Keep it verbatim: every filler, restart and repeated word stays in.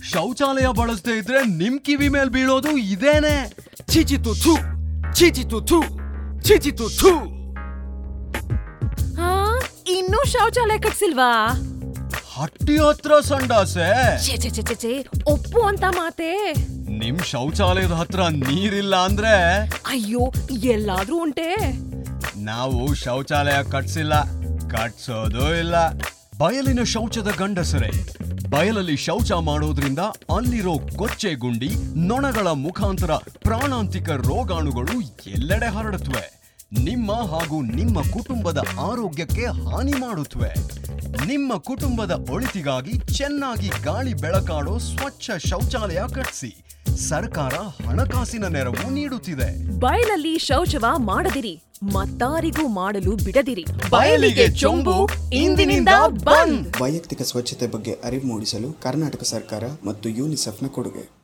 ಶೌಚಾಲಯ ಬಳಸದೇ ಇದ್ರೆ ನಿಮ್ ಕಿವಿ ಮೇಲ್ ಬೀಳೋದು ಇದೇನೆ. ಚೀಚಿತು ಥೂ, ಚೀಚಿತು ಥೂ, ಚೀಚಿತು ಥೂ. ಇನ್ನೂ ಶೌಚಾಲಯ ಕಟ್ಸಿಲ್ವಾ? ಹಟ್ಟಿ ಹತ್ರ ಸಂಡಾಸೆ. ಛೇ ಛೇ ಛೇ ಛೇ, ಒಪ್ಪು ಅಂತ ಮಾತೆ. ನಿಮ್ ಶೌಚಾಲಯದ ಹತ್ರ ನೀರಿಲ್ಲ ಅಂದ್ರೆ ಅಯ್ಯೋ, ಎಲ್ಲಾದ್ರೂ ಉಂಟೆ. ನಾವು ಶೌಚಾಲಯ ಕಟ್ಸಿಲ್ಲ, ಕಟ್ಸೋದು ಇಲ್ಲ. ಬಯಲಿನ ಶೌಚದ ಗಂಡಸರೇ, ಬಯಲಲ್ಲಿ ಶೌಚ ಮಾಡೋದ್ರಿಂದ ಅಲ್ಲಿರೋ ಕೊಚ್ಚೆ ಗುಂಡಿ, ನೊಣಗಳ ಮುಖಾಂತರ ಪ್ರಾಣಾಂತಿಕ ರೋಗಾಣುಗಳು ಎಲ್ಲೆಡೆ ಹರಡುತ್ತವೆ. ನಿಮ್ಮ ಹಾಗೂ ನಿಮ್ಮ ಕುಟುಂಬದ ಆರೋಗ್ಯಕ್ಕೆ ಹಾನಿ ಮಾಡುತ್ತವೆ. ನಿಮ್ಮ ಕುಟುಂಬದ ಒಳಿತಿಗಾಗಿ ಚೆನ್ನಾಗಿ ಗಾಳಿ ಬೆಳಕಾಡೋ ಸ್ವಚ್ಛ ಶೌಚಾಲಯ ಕಟ್ಸಿ. ಸರ್ಕಾರ ಹಣಕಾಸಿನ ನೆರವು ನೀಡುತ್ತಿದೆ. ಬಯಲಲ್ಲಿ ಶೌಚವ ಮಾಡದಿರಿ, ಮತ್ತಾರಿಗೂ ಮಾಡಲು ಬಿಡದಿರಿ. ಬಯಲಿಗೆ ಚೊಂಬು ಇಂದಿನಿಂದ ಬಂದ್. ವೈಯಕ್ತಿಕ ಸ್ವಚ್ಛತೆ ಬಗ್ಗೆ ಅರಿವು ಮೂಡಿಸಲು ಕರ್ನಾಟಕ ಸರ್ಕಾರ ಮತ್ತು ಯುನಿಸೆಫ್ನ ಕೊಡುಗೆ.